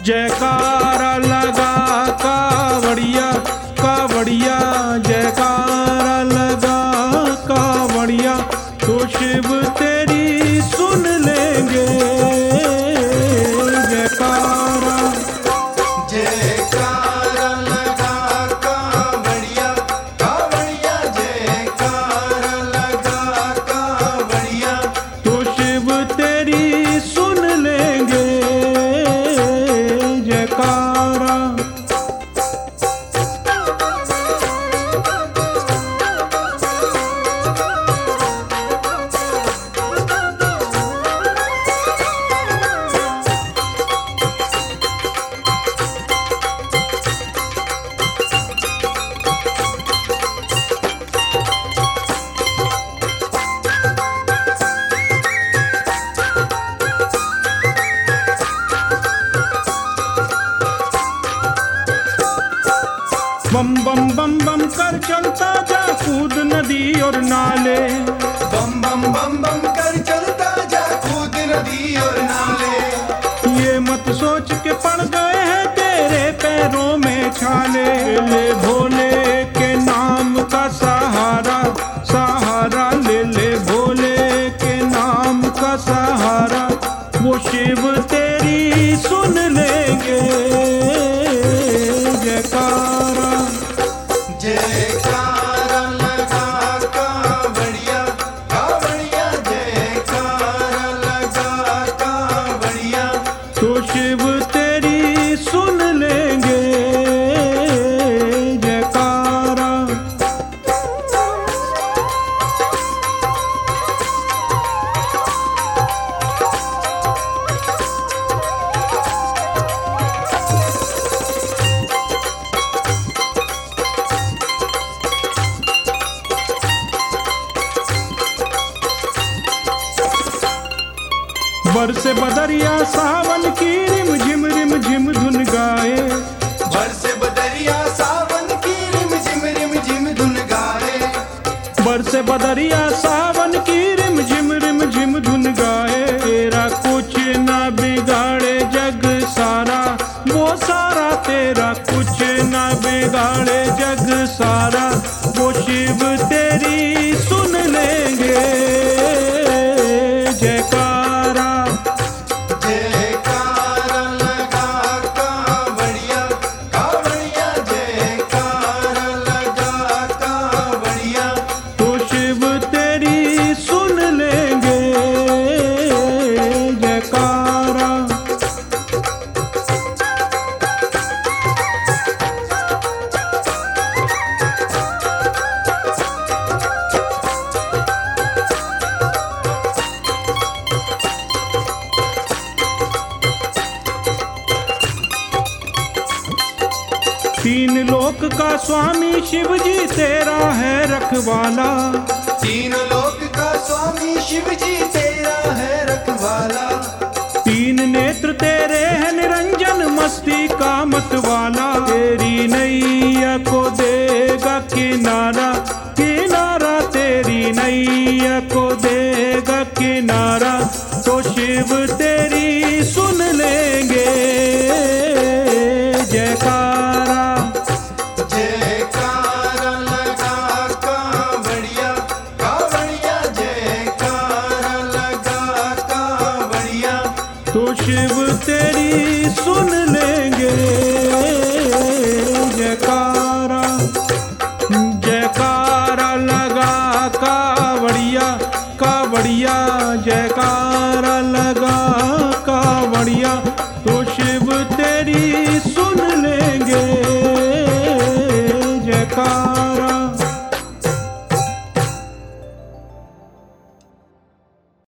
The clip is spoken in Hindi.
जयकारा लगा कावड़िया कावड़िया, जयकारा लगा कावड़िया, तो शिव तेरी सुन लेंगे जयकारा। जयकारा लगा कावड़िया कावड़िया, जयकारा लगा कावड़िया, तो शिव तेरी सुन लेंगे जयकारा। बम बम बम बम कर चलता जा, कूद नदी और नाले। बम बम बम बम कर चलता जा, कूद नदी और नाले। ये मत सोच के पड़ गए हैं तेरे पैरों में छाले। ले भोले के नाम का सहारा, सहारा ले ले भोले के नाम का सहारा, वो शिव तेरी सुन लेंगे जयकारा। जयकारा लगा कावड़िया कावड़िया, जयकारा लगा कावड़िया, तो शिव तेरी सुन लेंगे जयकारा। बरसे बदरिया सावन की रिम झिम धुन गाए। बरसे बदरिया सावन की रिम झिम धुन गाए। बरसे बदरिया सावन की रिम झिम धुन गाए। तेरा कुछ ना बिगाड़े जग सारा, वो सारा तेरा कुछ ना बिगाड़े जग सारा, वो शिव तेरी सुन लेंगे जयकारा। जयकारा लगा कावड़िया कावड़िया, जयकारा लगा कावड़िया, तो शिव तेरी सुन लेंगे जयकारा। तीन लोक का स्वामी शिव जी तेरा है रखवाला। तीन लोक का स्वामी शिव जी तेरा है रखवाला। तीन नेत्र तेरे हैं निरंजन मस्ती का मतवाला। तेरी नैया को देगा किनारा, किनारा तेरी नैया को देगा किनारा, तो शिव तेरी सुन लेंगे जयकारा। जयकारा लगा कावड़िया कावड़िया, जयकारा लगा कावड़िया, तो शिव तेरी सुन